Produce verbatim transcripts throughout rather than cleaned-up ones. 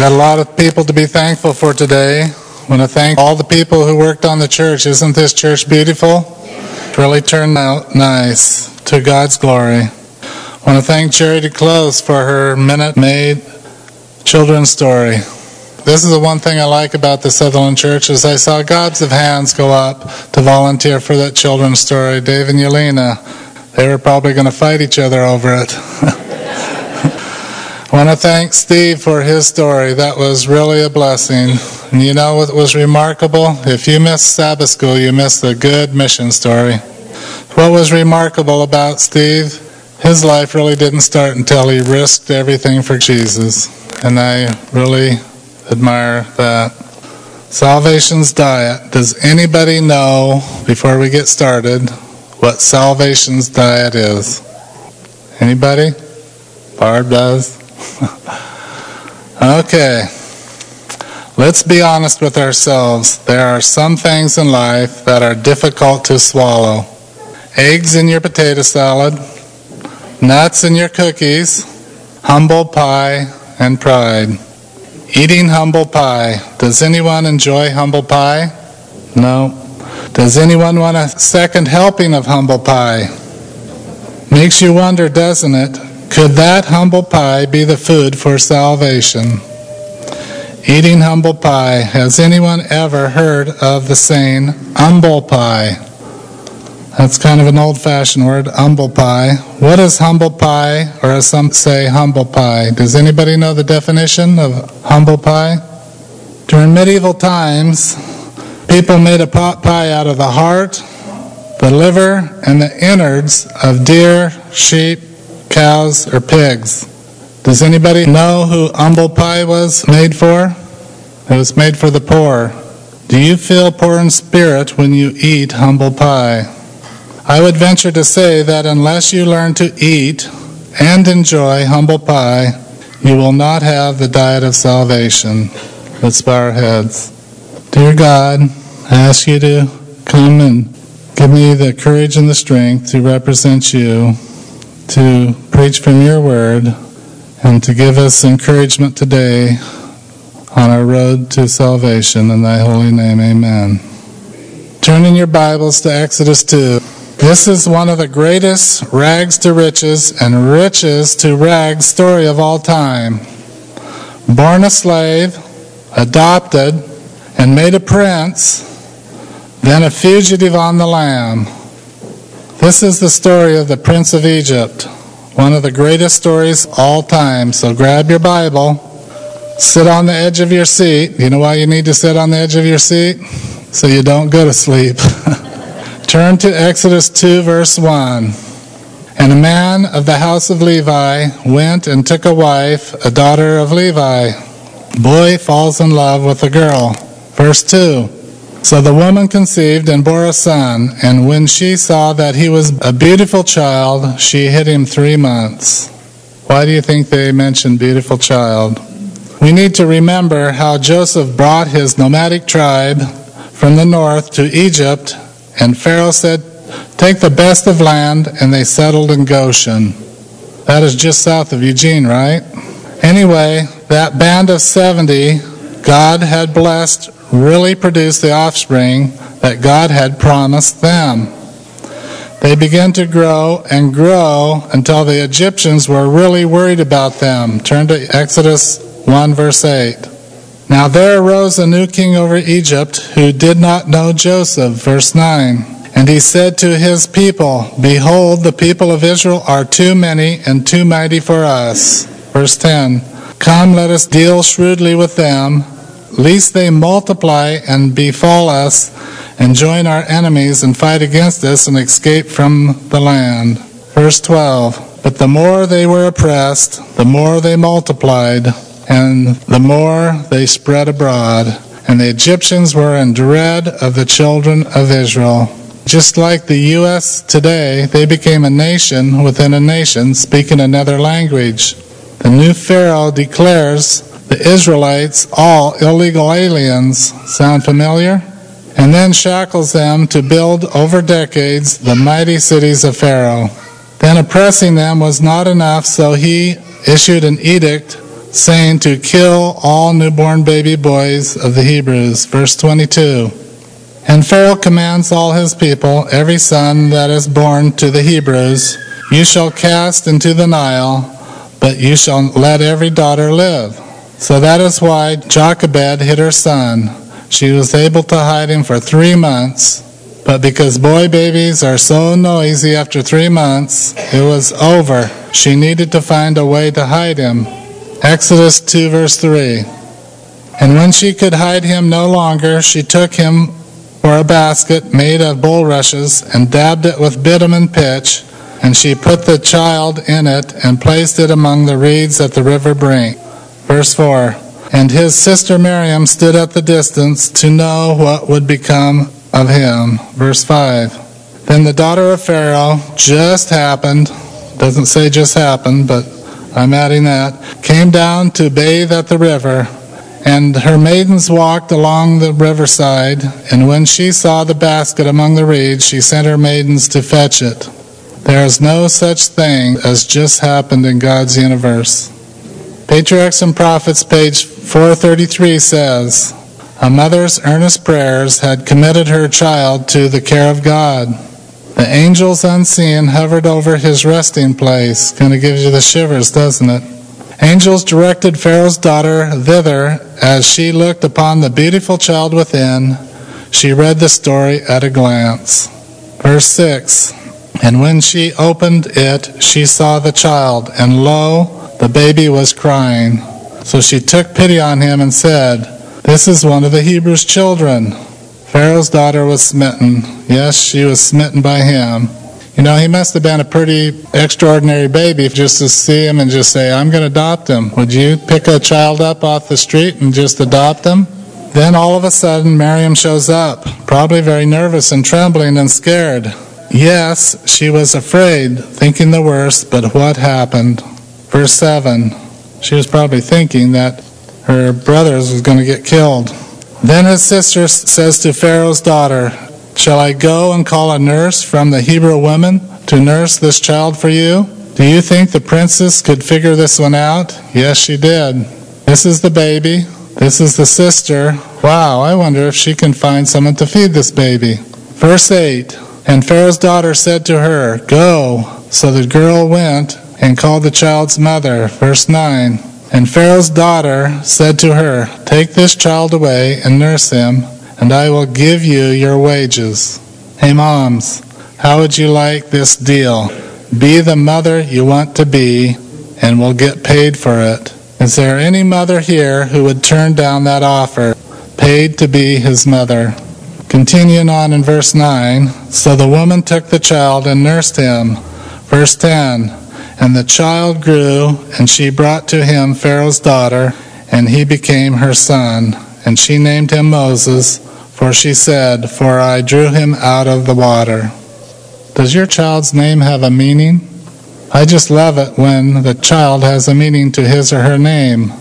got a lot of people to be thankful for today. I want to thank all the people who worked on the church. Isn't this church beautiful? It really turned out nice, to God's glory. I want to thank Charity Close for her Minute Maid children's story. This is the one thing I like about the Sutherland Church is I saw gobs of hands go up to volunteer for that children's story. Dave and Yelena, they were probably going to fight each other over it. I want to thank Steve for his story. That was really a blessing. And you know what was remarkable? If you missed Sabbath school, you missed a good mission story. What was remarkable about Steve? His life really didn't start until he risked everything for Jesus. And I really admire that. Salvation's diet. Does anybody know, before we get started, what Salvation's diet is? Anybody? Barb does? Okay. Let's be honest with ourselves. There are some things in life that are difficult to swallow. Eggs in your potato salad, nuts in your cookies, humble pie, and pride. Eating humble pie. Does anyone enjoy humble pie? No. Does anyone want a second helping of humble pie? Makes you wonder, doesn't it? Could that humble pie be the food for salvation? Eating humble pie. Has anyone ever heard of the saying, humble pie? That's kind of an old-fashioned word, humble pie. What is humble pie, or as some say, humble pie? Does anybody know the definition of humble pie? During medieval times, people made a pot pie out of the heart, the liver, and the innards of deer, sheep, cows, or pigs. Does anybody know who humble pie was made for? It was made for the poor. Do you feel poor in spirit when you eat humble pie? I would venture to say that unless you learn to eat and enjoy humble pie, you will not have the diet of salvation. Let's bow our heads. Dear God, I ask you to come and give me the courage and the strength to represent you, to preach from your word, and to give us encouragement today on our road to salvation. In thy holy name, amen. Turn in your Bibles to Exodus two. This is one of the greatest rags to riches and riches to rags story of all time. Born a slave, adopted, and made a prince, then a fugitive on the lam. This is the story of the Prince of Egypt, one of the greatest stories all time. So grab your Bible, sit on the edge of your seat. You know why you need to sit on the edge of your seat? So you don't go to sleep. Turn to Exodus two, verse one. And a man of the house of Levi went and took a wife, a daughter of Levi. Boy falls in love with a girl. Verse two. So the woman conceived and bore a son, and when she saw that he was a beautiful child, she hid him three months. Why do you think they mentioned beautiful child? We need to remember how Joseph brought his nomadic tribe from the north to Egypt, and Pharaoh said, take the best of land, and they settled in Goshen. That is just south of Eugene, right? Anyway, that band of seventy, God had blessed, really produced the offspring that God had promised them. They began to grow and grow until the Egyptians were really worried about them. Turn to Exodus one, verse eight. Now there arose a new king over Egypt who did not know Joseph. Verse nine. And he said to his people, behold, the people of Israel are too many and too mighty for us. Verse ten. Come, let us deal shrewdly with them, lest they multiply and befall us, and join our enemies and fight against us and escape from the land. Verse twelve. But the more they were oppressed, the more they multiplied, and the more they spread abroad. And the Egyptians were in dread of the children of Israel. Just like the U S today, they became a nation within a nation speaking another language. The new Pharaoh declares the Israelites all illegal aliens. Sound familiar? And then shackles them to build over decades the mighty cities of Pharaoh. Then oppressing them was not enough, so he issued an edict saying to kill all newborn baby boys of the Hebrews. Verse twenty-two. And Pharaoh commands all his people, every son that is born to the Hebrews, you shall cast into the Nile, but you shall let every daughter live. So that is why Jochebed hid her son. She was able to hide him for three months, but because boy babies are so noisy after three months, it was over. She needed to find a way to hide him. Exodus two verse three. And when she could hide him no longer, she took him for a basket made of bulrushes and dabbed it with bitumen pitch, and she put the child in it and placed it among the reeds at the river brink. Verse four. And his sister Miriam stood at the distance to know what would become of him. Verse five. Then the daughter of Pharaoh, just happened, doesn't say just happened, but I'm adding that, came down to bathe at the river, and her maidens walked along the riverside, and when she saw the basket among the reeds, she sent her maidens to fetch it. There is no such thing as just happened in God's universe. Patriarchs and Prophets, page four thirty-three says, a mother's earnest prayers had committed her child to the care of God. The angels unseen hovered over his resting place. Kind of gives you the shivers, doesn't it? Angels directed Pharaoh's daughter thither. As she looked upon the beautiful child within, she read the story at a glance. Verse six. And when she opened it, she saw the child, and lo, the baby was crying. So she took pity on him and said, this is one of the Hebrews' children. Pharaoh's daughter was smitten. Yes, she was smitten by him. You know, he must have been a pretty extraordinary baby just to see him and just say, I'm going to adopt him. Would you pick a child up off the street and just adopt him? Then all of a sudden, Miriam shows up, probably very nervous and trembling and scared. Yes, she was afraid, thinking the worst, but what happened? Verse seven, she was probably thinking that her brothers was going to get killed. Then his sister says to Pharaoh's daughter, shall I go and call a nurse from the Hebrew women to nurse this child for you? Do you think the princess could figure this one out? Yes, she did. This is the baby. This is the sister. Wow, I wonder if she can find someone to feed this baby. Verse eight, and Pharaoh's daughter said to her, go. So the girl went and called the child's mother. Verse nine, and Pharaoh's daughter said to her, take this child away and nurse him, and I will give you your wages. Hey moms, how would you like this deal? Be the mother you want to be, and we'll get paid for it. Is there any mother here who would turn down that offer, paid to be his mother? Continuing on in verse nine, so the woman took the child and nursed him. Verse ten, and the child grew, and she brought to him Pharaoh's daughter, and he became her son. And she named him Moses, for she said, for I drew him out of the water. Does your child's name have a meaning? I just love it when the child has a meaning to his or her name.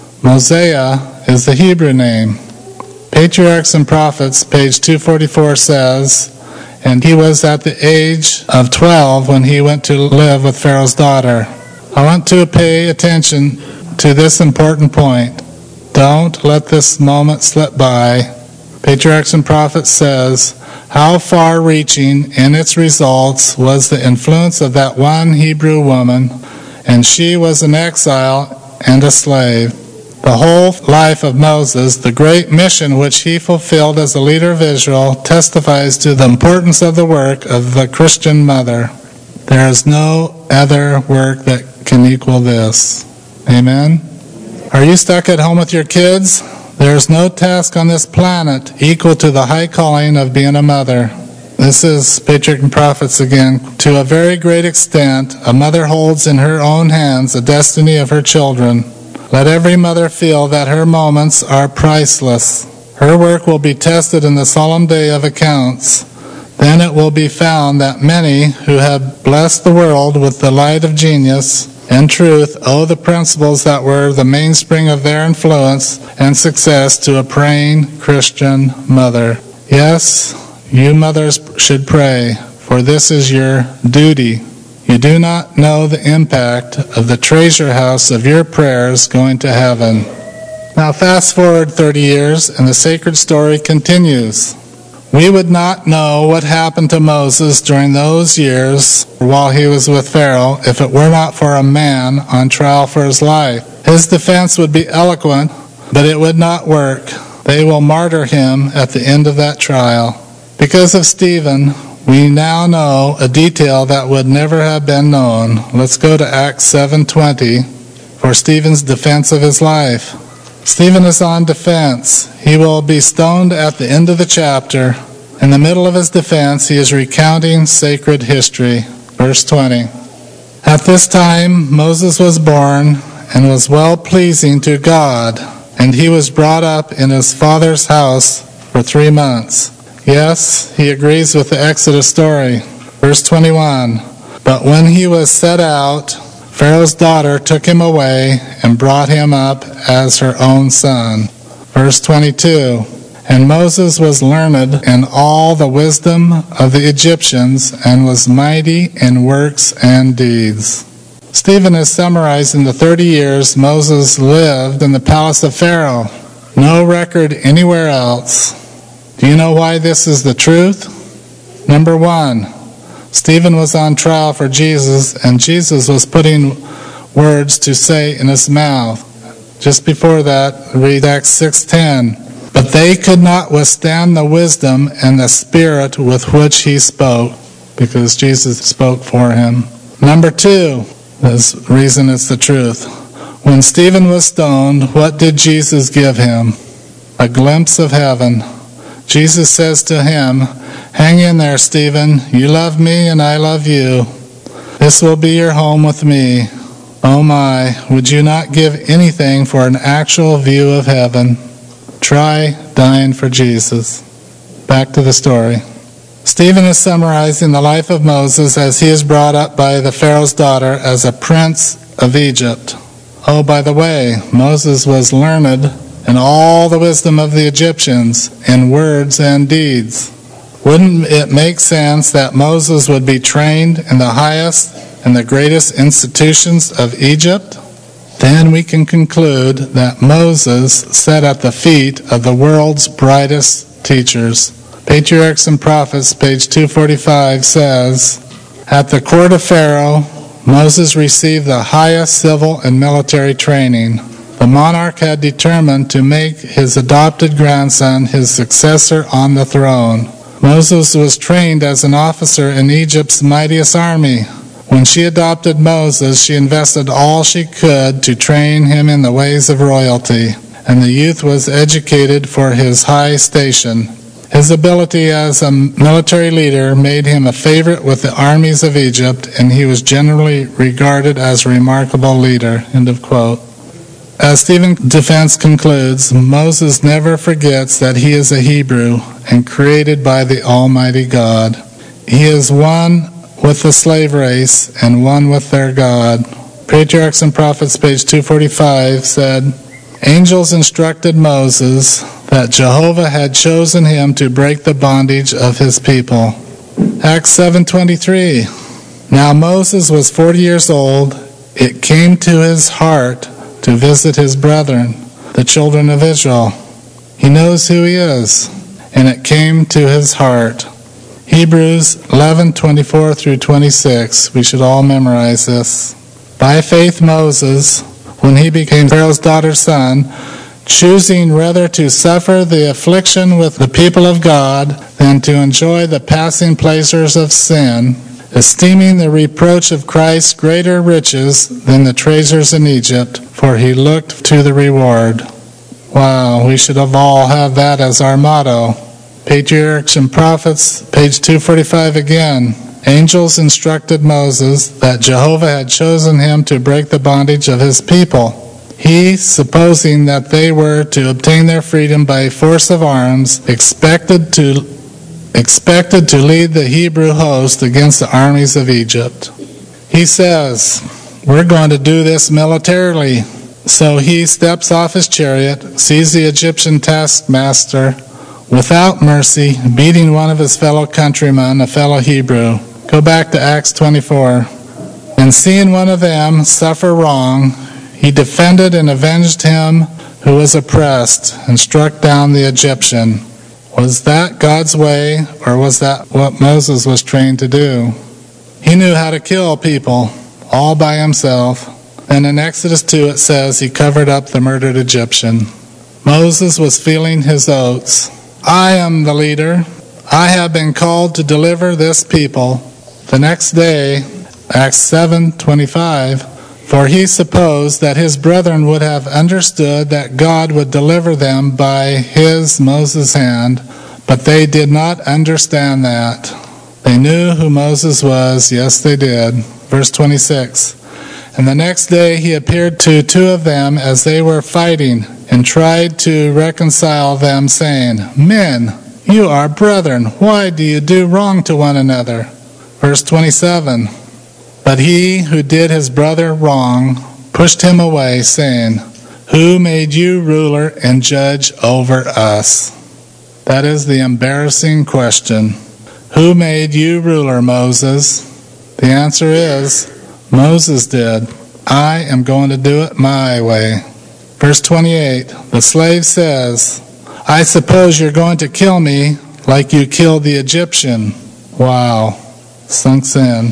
Mosiah is the Hebrew name. Patriarchs and Prophets, page two forty-four says, and he was at the age of twelve when he went to live with Pharaoh's daughter. I want to pay attention to this important point. Don't let this moment slip by. Patriarchs and Prophets says, how far-reaching in its results was the influence of that one Hebrew woman, and she was an exile and a slave. The whole life of Moses, the great mission which he fulfilled as a leader of Israel, testifies to the importance of the work of the Christian mother. There is no other work that can equal this. Amen? Are you stuck at home with your kids? There is no task on this planet equal to the high calling of being a mother. This is Patriarchs and Prophets again. To a very great extent, a mother holds in her own hands the destiny of her children. Let every mother feel that her moments are priceless. Her work will be tested in the solemn day of accounts. Then it will be found that many who have blessed the world with the light of genius and truth owe the principles that were the mainspring of their influence and success to a praying Christian mother. Yes, you mothers should pray, for this is your duty. You do not know the impact of the treasure house of your prayers going to heaven. Now fast forward thirty years and the sacred story continues. We would not know what happened to Moses during those years while he was with Pharaoh if it were not for a man on trial for his life. His defense would be eloquent, but it would not work. They will martyr him at the end of that trial. Because of Stephen, we now know a detail that would never have been known. Let's go to Acts seven twenty for Stephen's defense of his life. Stephen is on defense. He will be stoned at the end of the chapter. In the middle of his defense, he is recounting sacred history. Verse twenty. At this time, Moses was born and was well-pleasing to God, and he was brought up in his father's house for three months. Yes, he agrees with the Exodus story. Verse twenty-one. But when he was set out, Pharaoh's daughter took him away and brought him up as her own son. Verse twenty-two. And Moses was learned in all the wisdom of the Egyptians and was mighty in works and deeds. Stephen is summarizing the thirty years Moses lived in the palace of Pharaoh. No record anywhere else. Do you know why this is the truth? Number one, Stephen was on trial for Jesus, and Jesus was putting words to say in his mouth. Just before that, read Acts six ten. But they could not withstand the wisdom and the spirit with which he spoke, because Jesus spoke for him. Number two, this reason it's the truth. When Stephen was stoned, what did Jesus give him? A glimpse of heaven. Jesus says to him, hang in there, Stephen. You love me and I love you. This will be your home with me. Oh my, would you not give anything for an actual view of heaven? Try dying for Jesus. Back to the story. Stephen is summarizing the life of Moses as he is brought up by the Pharaoh's daughter as a prince of Egypt. Oh, by the way, Moses was learned in all the wisdom of the Egyptians in words and deeds. Wouldn't it make sense that Moses would be trained in the highest and the greatest institutions of Egypt? Then we can conclude that Moses sat at the feet of the world's brightest teachers. Patriarchs and Prophets, page two forty-five, says, at the court of Pharaoh, Moses received the highest civil and military training. The monarch had determined to make his adopted grandson his successor on the throne. Moses was trained as an officer in Egypt's mightiest army. When she adopted Moses, she invested all she could to train him in the ways of royalty, and the youth was educated for his high station. His ability as a military leader made him a favorite with the armies of Egypt, and he was generally regarded as a remarkable leader. End of quote. As Stephen's defense concludes, Moses never forgets that he is a Hebrew and created by the Almighty God. He is one with the slave race and one with their God. Patriarchs and Prophets, page two forty-five, said, angels instructed Moses that Jehovah had chosen him to break the bondage of his people. Acts seven twenty-three. Now Moses was forty years old. It came to his heart to visit his brethren, the children of Israel. He knows who he is, and it came to his heart. Hebrews eleven twenty-four through twenty-six. We should all memorize this. By faith Moses, when he became Pharaoh's daughter's son, choosing rather to suffer the affliction with the people of God than to enjoy the passing pleasures of sin, esteeming the reproach of Christ greater riches than the treasures in Egypt, for he looked to the reward. Wow, we should have all have that as our motto. Patriarchs and Prophets, page two forty-five again. Angels instructed Moses that Jehovah had chosen him to break the bondage of his people. He, supposing that they were to obtain their freedom by force of arms, expected to expected to lead the Hebrew host against the armies of Egypt. He says, we're going to do this militarily. So he steps off his chariot, sees the Egyptian taskmaster without mercy beating one of his fellow countrymen, a fellow Hebrew. Go back to Acts twenty-four. And seeing one of them suffer wrong, he defended and avenged him who was oppressed, and struck down the Egyptian. Was that God's way, or was that what Moses was trained to do? He knew how to kill people, all by himself. And in Exodus two it says he covered up the murdered Egyptian. Moses was feeling his oats. I am the leader. I have been called to deliver this people. The next day, Acts seven twenty-five, for he supposed that his brethren would have understood that God would deliver them by his, Moses' hand, but they did not understand that. They knew who Moses was, yes they did. Verse twenty-six, and the next day he appeared to two of them as they were fighting, and tried to reconcile them, saying, Men, you are brethren, why do you do wrong to one another? Verse twenty-seven, but he who did his brother wrong pushed him away, saying, Who made you ruler and judge over us? That is the embarrassing question. Who made you ruler, Moses? The answer is, Moses did. I am going to do it my way. Verse twenty-eight, the slave says, I suppose you're going to kill me like you killed the Egyptian. Wow, sunks in.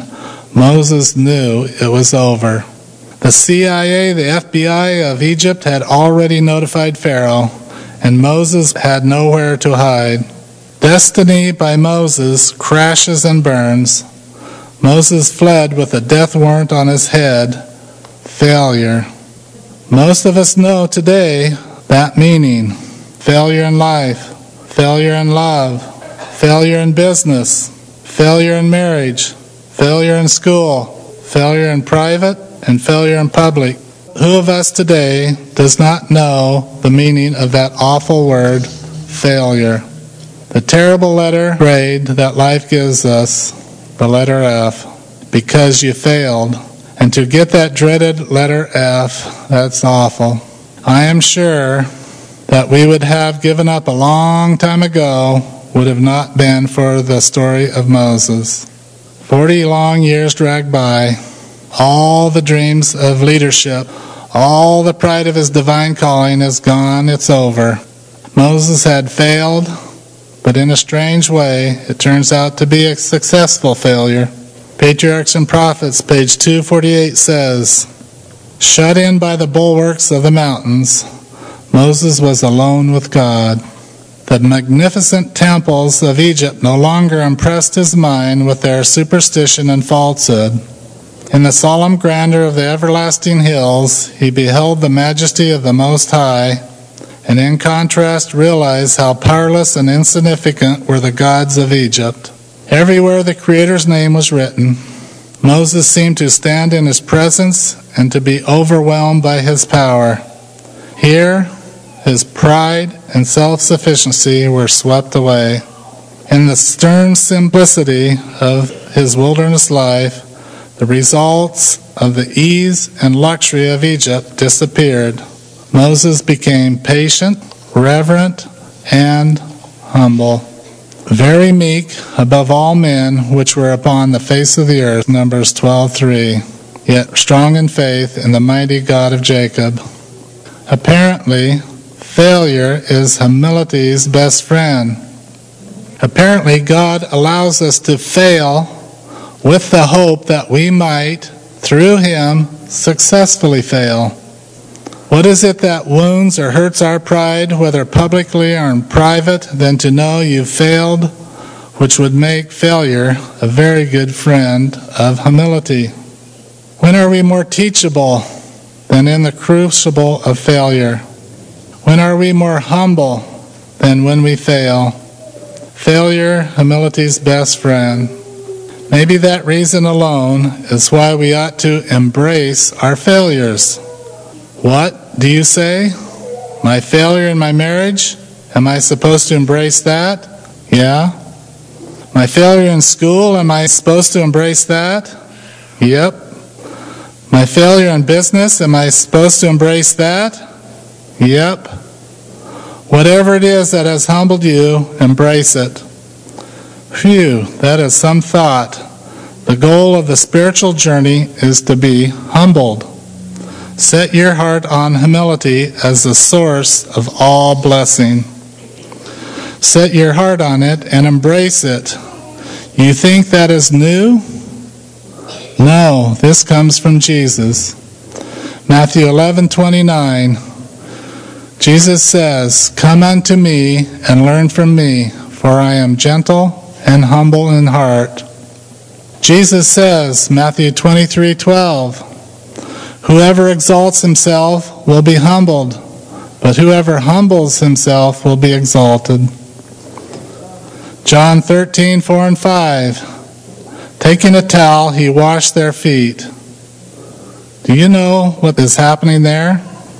Moses knew it was over. The C I A, the F B I of Egypt had already notified Pharaoh, and Moses had nowhere to hide. Destiny by Moses crashes and burns. Moses fled with a death warrant on his head. Failure. Most of us know today that meaning. Failure in life, failure in love, failure in business, failure in marriage, failure in school, failure in private, and failure in public. Who of us today does not know the meaning of that awful word, failure? The terrible letter grade that life gives us, the letter F, because you failed. And to get that dreaded letter F, that's awful. I am sure that we would have given up a long time ago would have not been for the story of Moses. Forty long years dragged by, all the dreams of leadership, all the pride of his divine calling is gone, it's over. Moses had failed, but in a strange way, it turns out to be a successful failure. Patriarchs and Prophets, page two forty-eight says, Shut in by the bulwarks of the mountains, Moses was alone with God. The magnificent temples of Egypt no longer impressed his mind with their superstition and falsehood. In the solemn grandeur of the everlasting hills, he beheld the majesty of the Most High, and in contrast realized how powerless and insignificant were the gods of Egypt. Everywhere the Creator's name was written, Moses seemed to stand in his presence and to be overwhelmed by his power. Here, his pride and self-sufficiency were swept away. In the stern simplicity of his wilderness life, the results of the ease and luxury of Egypt disappeared. Moses became patient, reverent, and humble. Very meek above all men which were upon the face of the earth, Numbers twelve three, yet strong in faith in the mighty God of Jacob. Apparently, failure is humility's best friend. Apparently, God allows us to fail with the hope that we might, through Him, successfully fail. What is it that wounds or hurts our pride, whether publicly or in private, than to know you've failed, which would make failure a very good friend of humility? When are we more teachable than in the crucible of failure? When are we more humble than when we fail? Failure, humility's best friend. Maybe that reason alone is why we ought to embrace our failures. What do you say? My failure in my marriage? Am I supposed to embrace that? Yeah. My failure in school? Am I supposed to embrace that? Yep. My failure in business? Am I supposed to embrace that? Yep. Whatever it is that has humbled you, embrace it. Phew, that is some thought. The goal of the spiritual journey is to be humbled. Set your heart on humility as the source of all blessing. Set your heart on it and embrace it. You think that is new? No, this comes from Jesus. Matthew eleven twenty-nine. Jesus says, "Come unto me and learn from me, for I am gentle and humble in heart." Jesus says, Matthew twenty-three twelve, "Whoever exalts himself will be humbled, but whoever humbles himself will be exalted." John thirteen four and five, "Taking a towel, he washed their feet." Do you know what is happening there?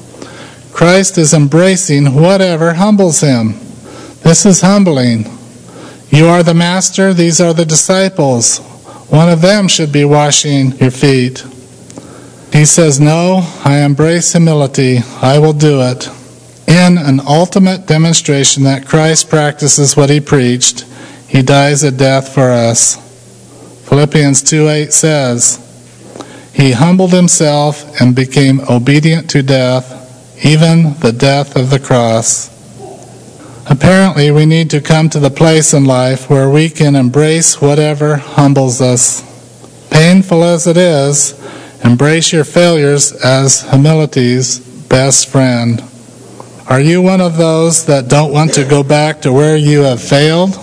Christ is embracing whatever humbles him. This is humbling. You are the master, these are the disciples. One of them should be washing your feet. He says, "No, I embrace humility. I will do it." In an ultimate demonstration that Christ practices what he preached, he dies a death for us. Philippians two eight says, "He humbled himself and became obedient to death, even the death of the cross." Apparently, we need to come to the place in life where we can embrace whatever humbles us. Painful as it is, embrace your failures as humility's best friend. Are you one of those that don't want to go back to where you have failed?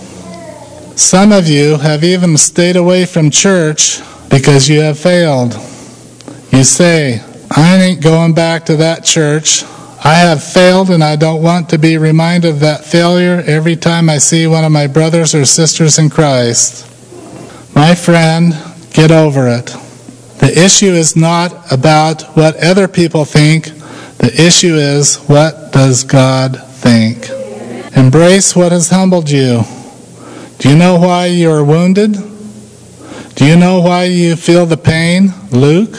Some of you have even stayed away from church because you have failed. You say, "I ain't going back to that church. I have failed and I don't want to be reminded of that failure every time I see one of my brothers or sisters in Christ." My friend, get over it. The issue is not about what other people think. The issue is, what does God think? Embrace what has humbled you. Do you know why you are wounded? Do you know why you feel the pain, Luke?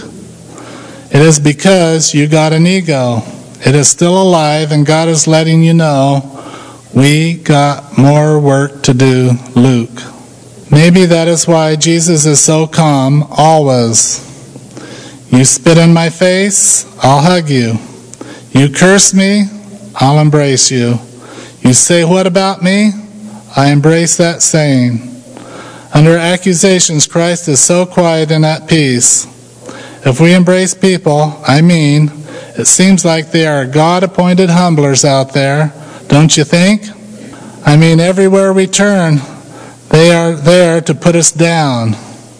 It is because you got an ego. It is still alive, and God is letting you know, we got more work to do, Luke. Maybe that is why Jesus is so calm always. You spit in my face, I'll hug you. You curse me, I'll embrace you. You say what about me? I embrace that saying. Under accusations, Christ is so quiet and at peace. If we embrace people, I mean, it seems like they are God-appointed humblers out there, don't you think? I mean, everywhere we turn, they are there to put us down.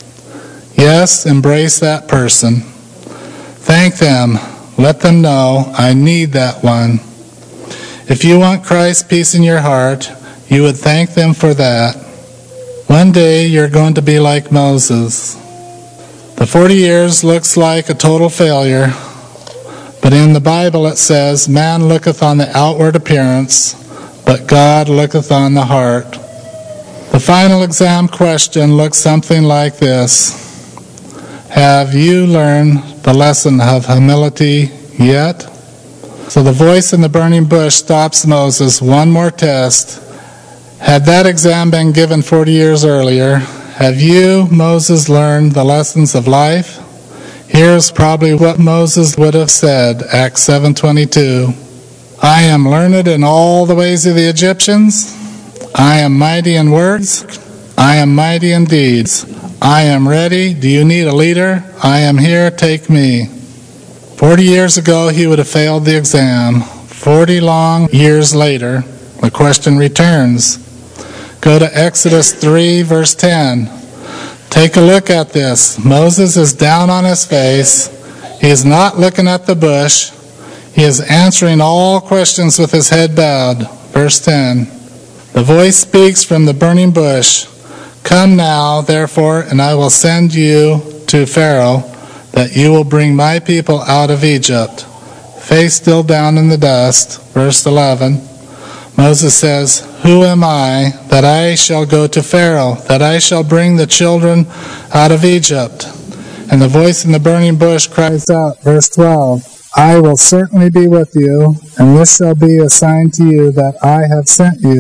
Yes, embrace that person. Thank them. Let them know, I need that one. If you want Christ's peace in your heart, you would thank them for that. One day you're going to be like Moses. The forty years looks like a total failure, but in the Bible it says, "Man looketh on the outward appearance, but God looketh on the heart." The final exam question looks something like this. Have you learned the lesson of humility yet? So the voice in the burning bush stops Moses. One more test. Had that exam been given forty years earlier, have you, Moses, learned the lessons of life? Here's probably what Moses would have said, Acts seven twenty-two. "I am learned in all the ways of the Egyptians. I am mighty in words. I am mighty in deeds. I am ready. Do you need a leader? I am here. Take me." Forty years ago, he would have failed the exam. Forty long years later, the question returns. Go to Exodus three, verse ten. Take a look at this. Moses is down on his face. He is not looking at the bush. He is answering all questions with his head bowed. Verse ten. The voice speaks from the burning bush. "Come now, therefore, and I will send you to Pharaoh, that you will bring my people out of Egypt." Face still down in the dust. Verse eleven. Moses says, "Who am I that I shall go to Pharaoh, that I shall bring the children out of Egypt?" And the voice in the burning bush cries out, verse twelve, "I will certainly be with you, and this shall be a sign to you that I have sent you.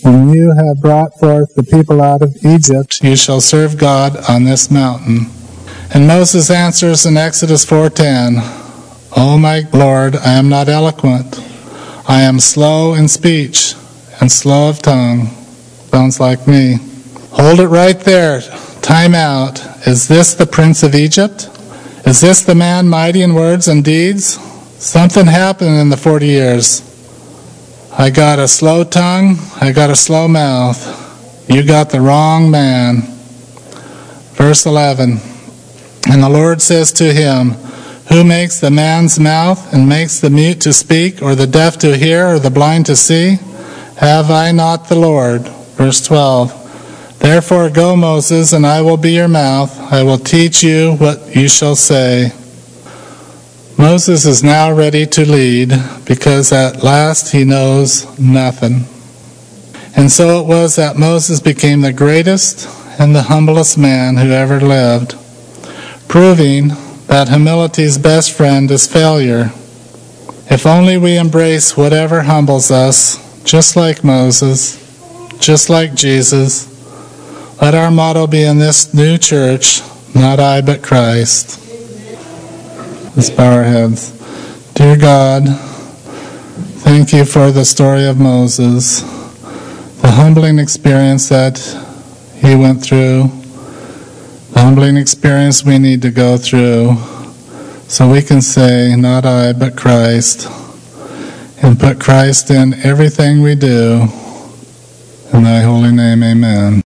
When you have brought forth the people out of Egypt, you shall serve God on this mountain. And Moses answers in Exodus four ten, O my Lord, I am not eloquent. I am slow in speech and slow of tongue. Sounds like me. Hold it right there. Time out. Is this the prince of Egypt? Is this the man mighty in words and deeds? Something happened in the forty years. I got a slow tongue. I got a slow mouth. You got the wrong man. Verse eleven. And the Lord says to him, Who makes the man's mouth and makes the mute to speak, or the deaf to hear, or the blind to see? Have I not the Lord? Verse twelve. Therefore go, Moses, and I will be your mouth. I will teach you what you shall say. Moses is now ready to lead, because at last he knows nothing. And so it was that Moses became the greatest and the humblest man who ever lived, proving that humility's best friend is failure. If only we embrace whatever humbles us, just like Moses, just like Jesus, let our motto be in this new church, not I but Christ. Let's bow our heads. Dear God, thank you for the story of Moses, the humbling experience that he went through, the humbling experience we need to go through, so we can say, not I, but Christ, and put Christ in everything we do. In thy holy name, amen.